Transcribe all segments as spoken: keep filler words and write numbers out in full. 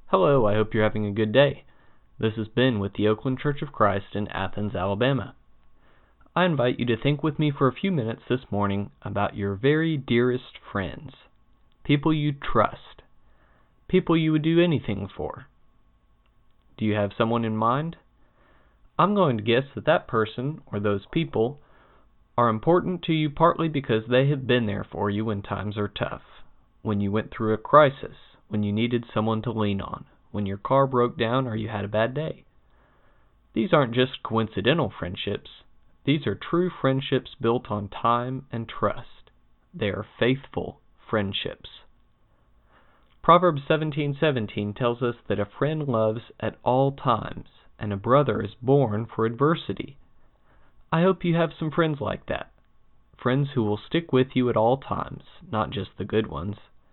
Hello, I hope you're having a good day. This is Ben with the Oakland Church of Christ in Athens, Alabama. I invite you to think with me for a few minutes this morning about your very dearest friends, people you trust, people you would do anything for. Do you have someone in mind? I'm going to guess that that person, or those people, are important to you partly because they have been there for you when times are tough, when you went through a crisis, when you needed someone to lean on, when your car broke down or you had a bad day. These aren't just coincidental friendships. These are true friendships built on time and trust. They are faithful friendships. Proverbs seventeen seventeen tells us that a friend loves at all times, and a brother is born for adversity. I hope you have some friends like that. Friends who will stick with you at all times, not just the good ones.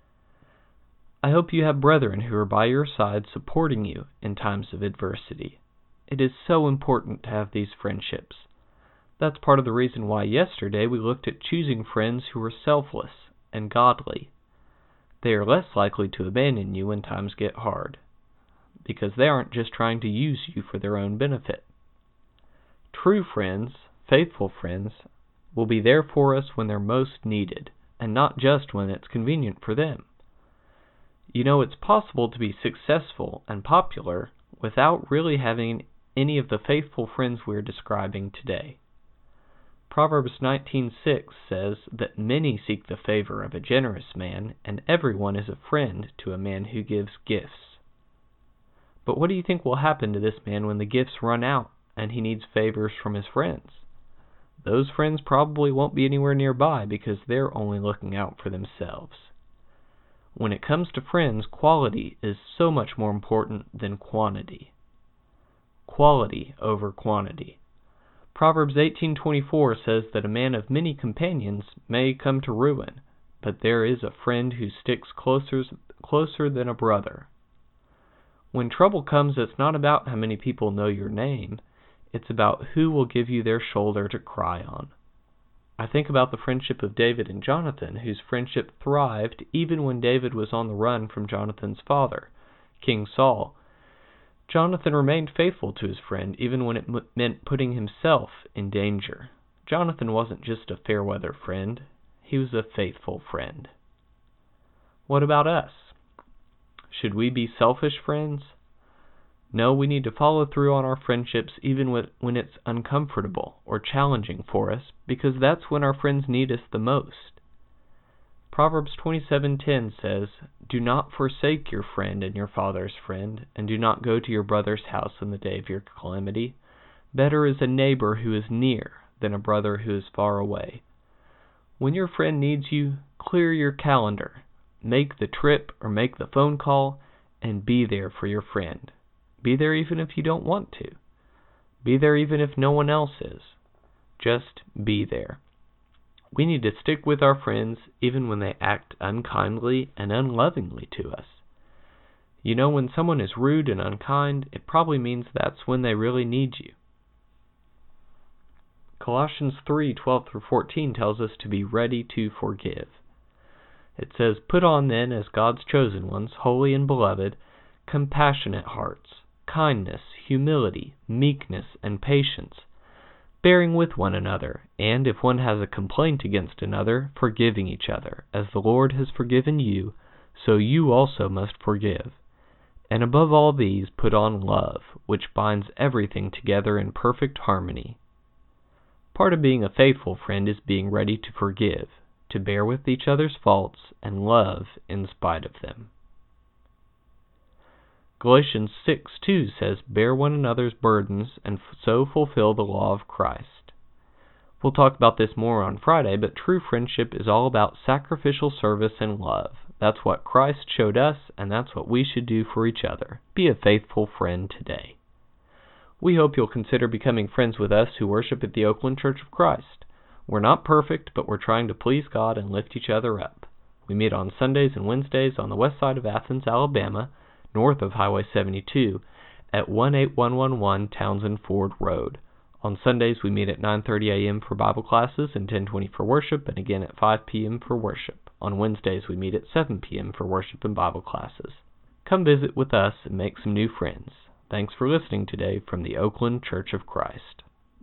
I hope you have brethren who are by your side supporting you in times of adversity. It is so important to have these friendships. That's part of the reason why yesterday we looked at choosing friends who are selfless and godly. They are less likely to abandon you when times get hard, because they aren't just trying to use you for their own benefit. True friends, faithful friends, will be there for us when they're most needed, and not just when it's convenient for them. You know, it's possible to be successful and popular without really having any of the faithful friends we're describing today. Proverbs nineteen six says that many seek the favor of a generous man, and everyone is a friend to a man who gives gifts. But what do you think will happen to this man when the gifts run out and he needs favors from his friends? Those friends probably won't be anywhere nearby because they're only looking out for themselves. When it comes to friends, quality is so much more important than quantity. Quality over quantity. Proverbs eighteen twenty-four says that a man of many companions may come to ruin, but there is a friend who sticks closer, closer than a brother. When trouble comes, it's not about how many people know your name. It's about who will give you their shoulder to cry on. I think about the friendship of David and Jonathan, whose friendship thrived even when David was on the run from Jonathan's father, King Saul. Jonathan remained faithful to his friend even when it m- meant putting himself in danger. Jonathan wasn't just a fair-weather friend, he was a faithful friend. What about us? Should we be selfish friends? No, we need to follow through on our friendships even when it's uncomfortable or challenging for us, because that's when our friends need us the most. Proverbs twenty-seven ten says, "Do not forsake your friend and your father's friend, and do not go to your brother's house in the day of your calamity. Better is a neighbor who is near than a brother who is far away." When your friend needs you, clear your calendar, make the trip or make the phone call, and be there for your friend. Be there even if you don't want to. Be there even if no one else is. Just be there. We need to stick with our friends even when they act unkindly and unlovingly to us. You know, when someone is rude and unkind, it probably means that's when they really need you. Colossians three twelve through fourteen tells us to be ready to forgive. It says, "Put on then, as God's chosen ones, holy and beloved, compassionate hearts, kindness, humility, meekness, and patience, bearing with one another, and if one has a complaint against another, forgiving each other. As the Lord has forgiven you, so you also must forgive. And above all these, put on love, which binds everything together in perfect harmony." Part of being a faithful friend is being ready to forgive, to bear with each other's faults, and love in spite of them. Galatians six two says, "Bear one another's burdens, and so fulfill the law of Christ." We'll talk about this more on Friday, but true friendship is all about sacrificial service and love. That's what Christ showed us, and that's what we should do for each other. Be a faithful friend today. We hope you'll consider becoming friends with us who worship at the Oakland Church of Christ. We're not perfect, but we're trying to please God and lift each other up. We meet on Sundays and Wednesdays on the west side of Athens, Alabama, north of Highway seventy-two, at one eight one one one Townsend Ford Road. On Sundays, we meet at nine thirty a.m. for Bible classes and ten twenty for worship, and again at five p.m. for worship. On Wednesdays, we meet at seven p.m. for worship and Bible classes. Come visit with us and make some new friends. Thanks for listening today from the Oakland Church of Christ.